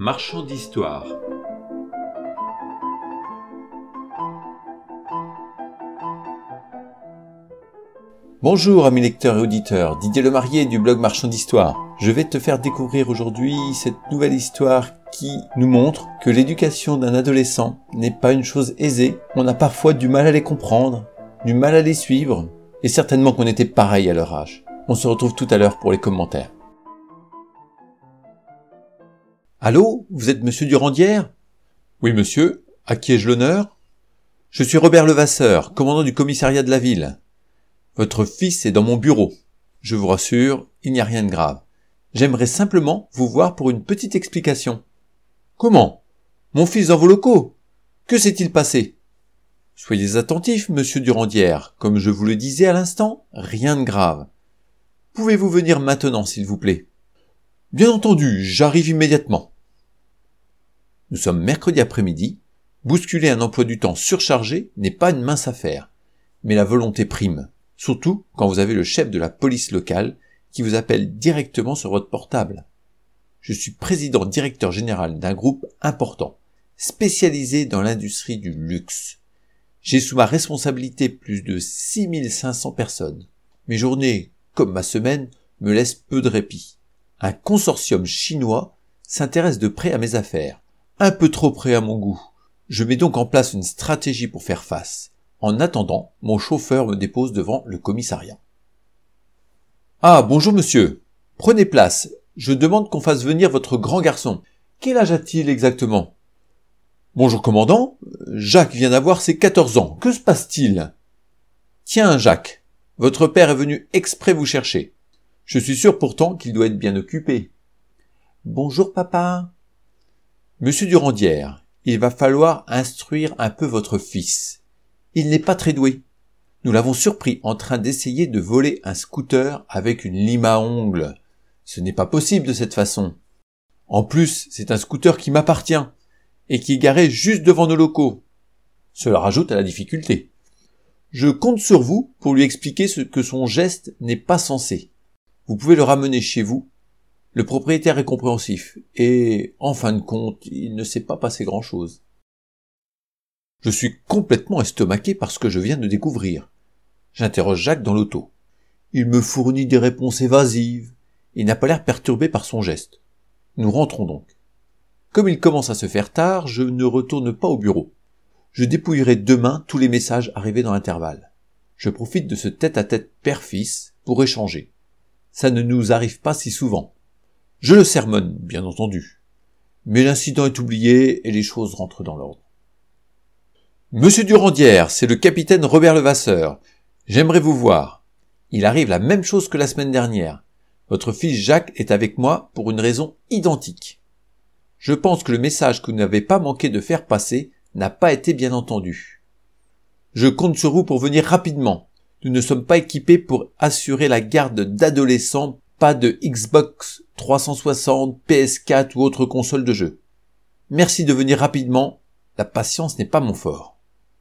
Marchand d'histoire. Bonjour amis lecteurs et auditeurs, Didier Lemarié du blog Marchand d'histoire. Je vais te faire découvrir aujourd'hui cette nouvelle histoire qui nous montre que l'éducation d'un adolescent n'est pas une chose aisée. On a parfois du mal à les comprendre, du mal à les suivre, et certainement qu'on était pareil à leur âge. On se retrouve tout à l'heure pour les commentaires. Allô, vous êtes monsieur Durandière ? Oui monsieur, à qui ai-je l'honneur ? Je suis Robert Levasseur, commandant du commissariat de la ville. Votre fils est dans mon bureau. Je vous rassure, il n'y a rien de grave. J'aimerais simplement vous voir pour une petite explication. Comment ? Mon fils dans vos locaux ? Que s'est-il passé ? Soyez attentif, monsieur Durandière. Comme je vous le disais à l'instant, rien de grave. Pouvez-vous venir maintenant, s'il vous plaît ? Bien entendu, j'arrive immédiatement. Nous sommes mercredi après-midi. Bousculer un emploi du temps surchargé n'est pas une mince affaire. Mais la volonté prime. Surtout quand vous avez le chef de la police locale qui vous appelle directement sur votre portable. Je suis président-directeur général d'un groupe important, spécialisé dans l'industrie du luxe. J'ai sous ma responsabilité plus de 6500 personnes. Mes journées, comme ma semaine, me laissent peu de répit. Un consortium chinois s'intéresse de près à mes affaires, un peu trop près à mon goût. Je mets donc en place une stratégie pour faire face. En attendant, mon chauffeur me dépose devant le commissariat. Ah, bonjour monsieur. Prenez place. Je demande qu'on fasse venir votre grand garçon. Quel âge a-t-il exactement ? Bonjour commandant. Jacques vient d'avoir ses 14 ans. Que se passe-t-il ? Tiens, Jacques. Votre père est venu exprès vous chercher. Je suis sûr pourtant qu'il doit être bien occupé. Bonjour papa. Monsieur Durandière, il va falloir instruire un peu votre fils. Il n'est pas très doué. Nous l'avons surpris en train d'essayer de voler un scooter avec une lime à ongles. Ce n'est pas possible de cette façon. En plus, c'est un scooter qui m'appartient et qui est garé juste devant nos locaux. Cela rajoute à la difficulté. Je compte sur vous pour lui expliquer que son geste n'est pas censé. Vous pouvez le ramener chez vous. Le propriétaire est compréhensif et, en fin de compte, il ne s'est pas passé grand-chose. Je suis complètement estomaqué par ce que je viens de découvrir. J'interroge Jacques dans l'auto. Il me fournit des réponses évasives. Il n'a pas l'air perturbé par son geste. Nous rentrons donc. Comme il commence à se faire tard, je ne retourne pas au bureau. Je dépouillerai demain tous les messages arrivés dans l'intervalle. Je profite de ce tête-à-tête père-fils pour échanger. Ça ne nous arrive pas si souvent. Je le sermonne, bien entendu. Mais l'incident est oublié et les choses rentrent dans l'ordre. Monsieur Durandière, c'est le capitaine Robert Levasseur. J'aimerais vous voir. Il arrive la même chose que la semaine dernière. Votre fils Jacques est avec moi pour une raison identique. Je pense que le message que vous n'avez pas manqué de faire passer n'a pas été bien entendu. Je compte sur vous pour venir rapidement. Nous ne sommes pas équipés pour assurer la garde d'adolescents, pas de Xbox 360, PS4 ou autre console de jeu. Merci de venir rapidement. La patience n'est pas mon fort.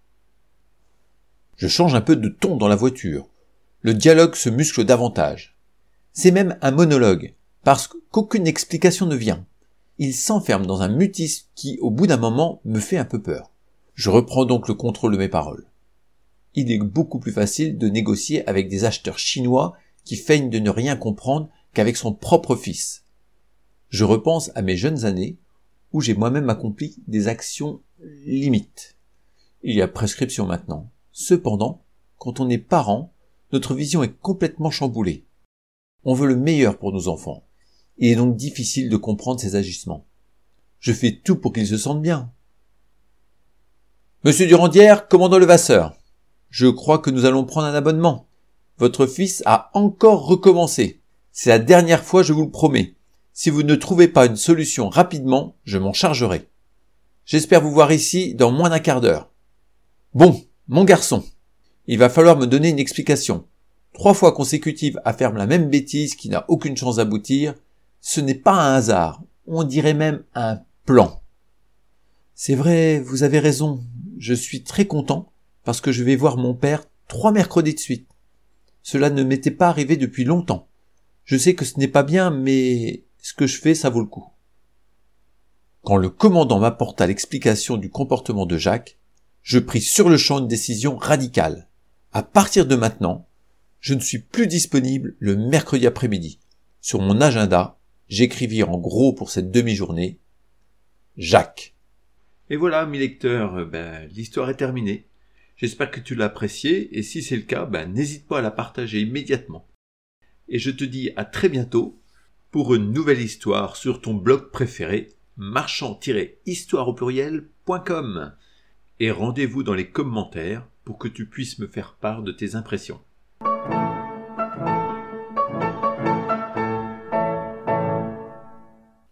Je change un peu de ton dans la voiture. Le dialogue se muscle davantage. C'est même un monologue, parce qu'aucune explication ne vient. Il s'enferme dans un mutisme qui, au bout d'un moment, me fait un peu peur. Je reprends donc le contrôle de mes paroles. Il est beaucoup plus facile de négocier avec des acheteurs chinois qui feignent de ne rien comprendre qu'avec son propre fils. Je repense à mes jeunes années où j'ai moi-même accompli des actions limites. Il y a prescription maintenant. Cependant, quand on est parent, notre vision est complètement chamboulée. On veut le meilleur pour nos enfants. Il est donc difficile de comprendre ces agissements. Je fais tout pour qu'ils se sentent bien. Monsieur Durandière, commandant Levasseur. Je crois que nous allons prendre un abonnement. Votre fils a encore recommencé. C'est la dernière fois, je vous le promets. Si vous ne trouvez pas une solution rapidement, je m'en chargerai. J'espère vous voir ici dans moins d'un quart d'heure. Bon, mon garçon, il va falloir me donner une explication. 3 fois consécutives à faire la même bêtise qui n'a aucune chance d'aboutir, ce n'est pas un hasard, on dirait même un plan. C'est vrai, vous avez raison, je suis très content parce que je vais voir mon père 3 mercredis de suite. Cela ne m'était pas arrivé depuis longtemps. Je sais que ce n'est pas bien, mais ce que je fais, ça vaut le coup. Quand le commandant m'apporta l'explication du comportement de Jacques, je pris sur le champ une décision radicale. À partir de maintenant, je ne suis plus disponible le mercredi après-midi. Sur mon agenda, j'écrivis en gros pour cette demi-journée Jacques. Et voilà, mes lecteurs, l'histoire est terminée. J'espère que tu l'as appréciée et si c'est le cas, n'hésite pas à la partager immédiatement. Et je te dis à très bientôt pour une nouvelle histoire sur ton blog préféré, marchand-histoire.com. Et rendez-vous dans les commentaires pour que tu puisses me faire part de tes impressions.